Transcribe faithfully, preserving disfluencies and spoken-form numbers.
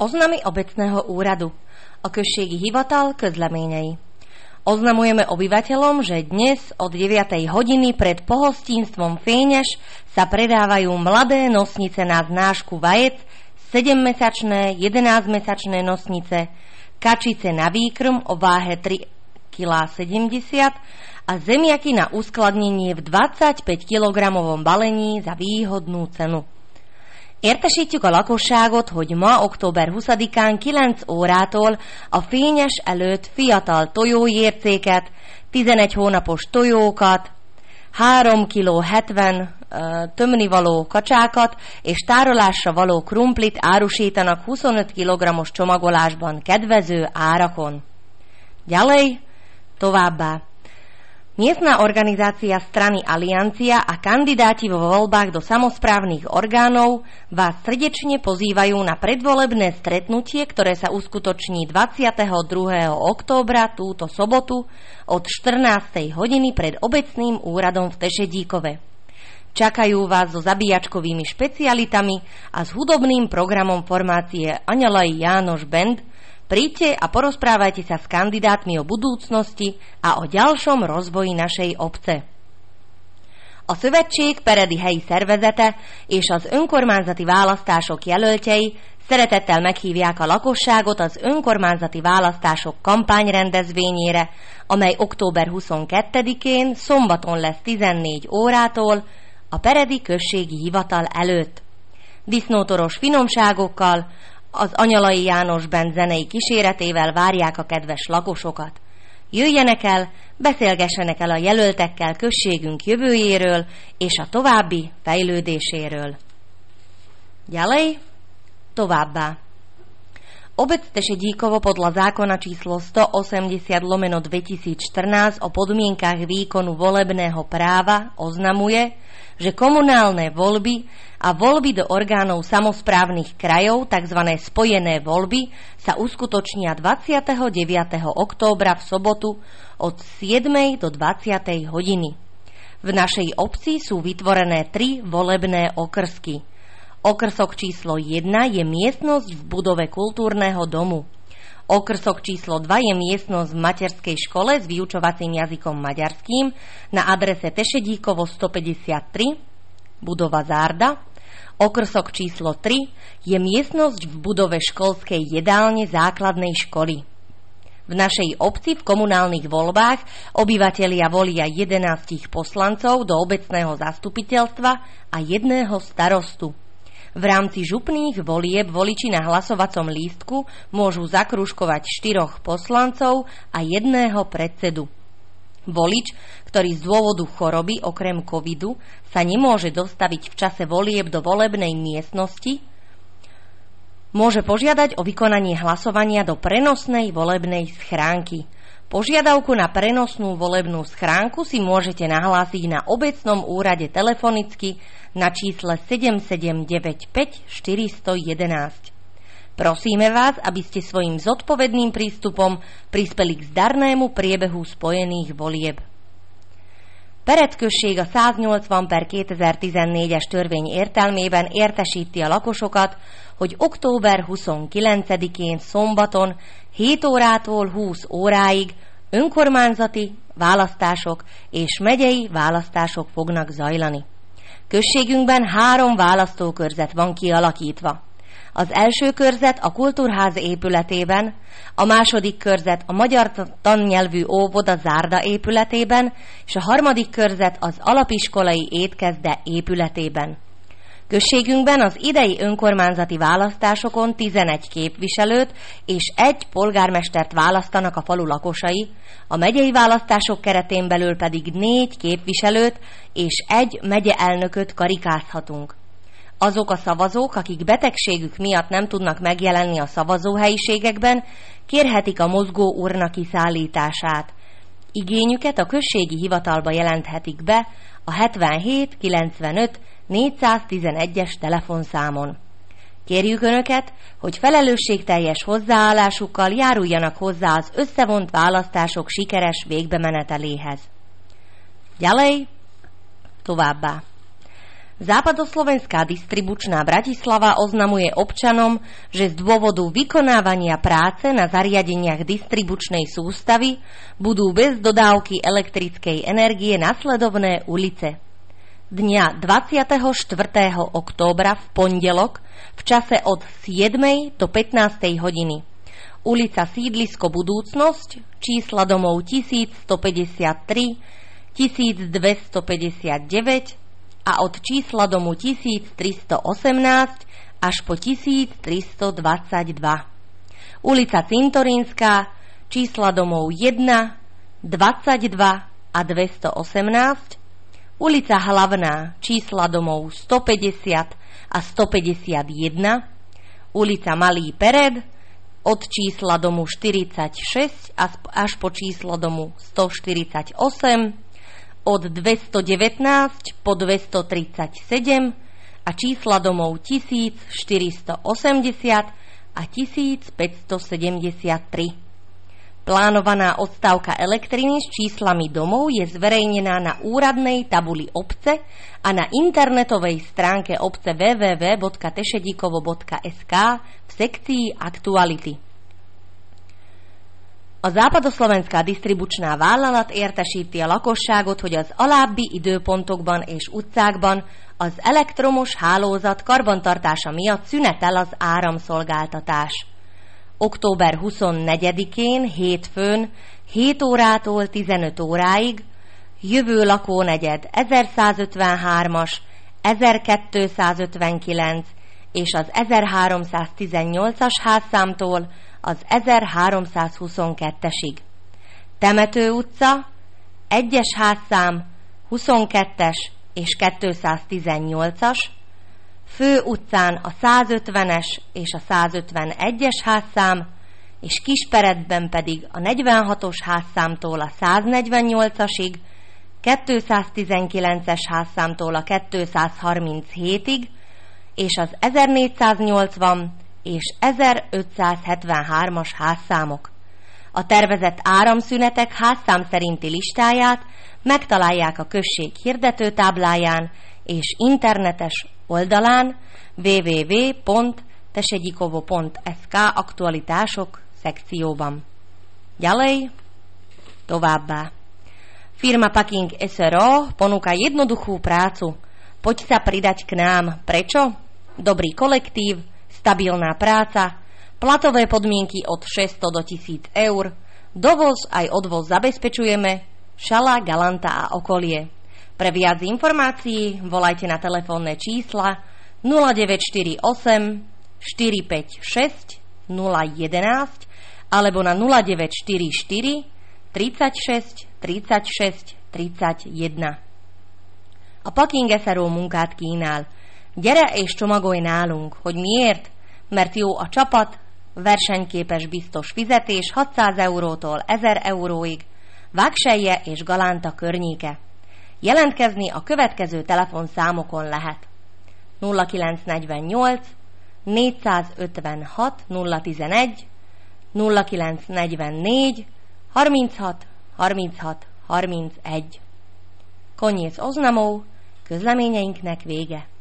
Oznamy obecného úradu. A községi hivatal közleményei. Oznamujeme obyvateľom, že dnes od deviatej hodiny pred pohostínstvom Fényeš sa predávajú mladé nosnice na znášku vajec, sedemmesačné, jedenásťmesačné nosnice, kačice na výkrm o váhe tri celé sedemdesiat kilogramov a zemiaky na uskladnenie v dvadsajtpäť kilogramovom balení za výhodnú cenu. Értesítjük a lakosságot, hogy ma, október huszadikán kilenc órától a Fényes előtt fiatal tojóércéket, tizenegy hónapos tojókat, három kiló hetven tömnivaló kacsákat és tárolásra való krumplit árusítanak huszonöt kilogrammos csomagolásban kedvező árakon. Ďalej, továbbá. Miestna organizácia strany Aliancia a kandidáti vo voľbách do samosprávnych orgánov vás srdečne pozývajú na predvolebné stretnutie, ktoré sa uskutoční dvadsiateho druhého októbra túto sobotu od štrnástej hodiny pred obecným úradom v Tešedíkove. Čakajú vás so zabíjačkovými špecialitami a s hudobným programom formácie Anjalai János Band. Príďte a porozprávajte sa s kandidátmi o budúcnosti a o ďalšom rozvoji našej obce. A szövetség peredi helyi szervezete és az önkormányzati választások jelöltjei szeretettel meghívják a lakosságot az önkormányzati választások kampányrendezvényére, amely október huszonkettedikén szombaton lesz tizennégy órától a Peredi községi hivatal előtt. Disznótoros finomságokkal, az Anyalai János Band zenei kíséretével várják a kedves lakosokat. Jöjjenek el, beszélgessenek el a jelöltekkel községünk jövőjéről és a további fejlődéséről. Ďalej, továbbá. Obec Tešedíkovo podľa zákona číslo stoosemdesiat lomeno dvetisícštrnásť o podmienkach výkonu volebného práva oznamuje, že komunálne voľby a voľby do orgánov samosprávnych krajov, tzv. Spojené voľby, sa uskutočnia dvadsiateho deviateho októbra v sobotu od siedmej do dvadsiatej hodiny. V našej obci sú vytvorené tri volebné okrsky. Okrsok číslo jedna je miestnosť v budove kultúrneho domu. Okrsok číslo dva je miestnosť v materskej škole s vyučovacím jazykom maďarským na adrese Tešedíkovo stopäťdesiattri, budova Zárda. Okrsok číslo tri je miestnosť v budove školskej jedálne základnej školy. V našej obci v komunálnych voľbách obyvatelia volia jedenásť poslancov do obecného zastupiteľstva a jedného starostu. V rámci župných volieb voliči na hlasovacom lístku môžu zakrúžkovať štyroch poslancov a jedného predsedu. Volič, ktorý z dôvodu choroby okrem covidu sa nemôže dostaviť v čase volieb do volebnej miestnosti, môže požiadať o vykonanie hlasovania do prenosnej volebnej schránky. Požiadavku na prenosnú volebnú schránku si môžete nahlásiť na obecnom úrade telefonicky na čísle sedem sedem deväť päť štyri jedna jedna. Prosíme vás, aby ste svojim zodpovedným prístupom prispeli k zdarnému priebehu spojených volieb. Pered-község a száznyolcvan per kétezer-tizennégyes törvény értelmében értesíti a lakosokat, hogy október huszonkilencedikén szombaton hét órától húsz óráig önkormányzati választások és megyei választások fognak zajlani. Községünkben három választókörzet van kialakítva. Az első körzet a Kultúrház épületében, a második körzet a magyar tannyelvű óvoda Zárda épületében, és a harmadik körzet az alapiskolai étkezde épületében. Községünkben az idei önkormányzati választásokon tizenegy képviselőt és egy polgármestert választanak a falu lakosai, a megyei választások keretén belül pedig négy képviselőt és egy megyeelnököt karikázhatunk. Azok a szavazók, akik betegségük miatt nem tudnak megjelenni a szavazóhelyiségekben, kérhetik a mozgó urna kiszállítását. Igényüket a községi hivatalba jelenthetik be a hetvenhét kilencvenöt négyszáztizenegyes telefonszámon. Kérjük Önöket, hogy felelősségteljes hozzáállásukkal járuljanak hozzá az összevont választások sikeres végbemeneteléhez. Ďalej, továbbá. Západoslovenská distribučná Bratislava oznamuje občanom, že z dôvodu vykonávania práce na zariadeniach distribučnej sústavy budú bez dodávky elektrickej energie nasledovné ulice. Dňa dvadsiateho štvrtého októbra v pondelok v čase od siedmej do pätnástej hodiny ulica Sídlisko Budúcnosť, čísla domov tisícstopäťdesiattri, tisícdvestopäťdesiatdeväť a od čísla domu tisíctristoosemnásť až po tisíctristodvadsaťdva. Ulica Cintorínska, čísla domov jeden, dvadsaťdva a dvestoosemnásť, ulica Hlavná, čísla domov stopäťdesiat a stopäťdesiatjeden, ulica Malý Pered, od čísla domu štyridsaťšesť až po číslo domu stoštyridsaťosem, od dvestodevätnásť po dvestotridsaťsedem a čísla domov tisícštyristoosemdesiat a tisícpäťstosedemdesiattri. Plánovaná odstávka elektriny s číslami domov je zverejnená na úradnej tabuli obce a na internetovej stránke obce w w w bodka tešedikovo bodka es ká v sekcii Aktuality. A západoslovenská disztribucsná vállalat értesíti a lakosságot, hogy az alábbi időpontokban és utcákban az elektromos hálózat karbantartása miatt szünetel az áramszolgáltatás. október huszonnegyedikén, hétfőn, hét órától tizenöt óráig, jövő lakónegyed ezerszázötvenhármas, ezerkétszázötvenkilenc és az ezerháromszáztizennyolcas házszámtól az ezerháromszázhuszonkettesig. Temető utca, egyes házszám, huszonkettes és kétszáztizennyolcas, Fő utcán a százötvenes és a százötvenegyes házszám, és Kisperedben pedig a negyvenhatos házszámtól a száznegyvennyolcasig, kétszáztizenkilences házszámtól a kétszázharminchétig, és az ezernégyszáznyolcvan és ezerötszázhetvenhármas házszámok. A tervezett áramszünetek házszám szerinti listáját megtalálják a község hirdetőtábláján és internetes oldalán w w w pont tešedikovo pont es ká aktualitások szekcióban. Ďalej, továbbá. Firma Packing es er o ponúka jednoduchú prácu. Poď sa pridať k nám. Prečo? Dobrý kolektív, stabilná práca, platové podmienky od šesťsto do tisíc eur, dovoz aj odvoz zabezpečujeme, Šala, Galanta a okolie. Pre viac informácií volajte na telefónne čísla nula deväť štyri osem štyri päť šesť nula jeden alebo na nula deväť štyri štyri tridsaťšesť tridsaťšesť tridsaťjeden. A Packing es er o munkát kínál. Gyere és csomagolj nálunk, hogy miért? Mert jó a csapat, versenyképes biztos fizetés hatszáz eurótól ezer euróig, Vágselje és Galánta környéke. Jelentkezni a következő telefonszámokon lehet: nulla kilencszáznegyvennyolc négyszázötvenhat nulla tizenegy, nulla kilencszáznegyvennégy harminchat harminchat harmincegy. Koniec oznamov, közleményeinknek vége.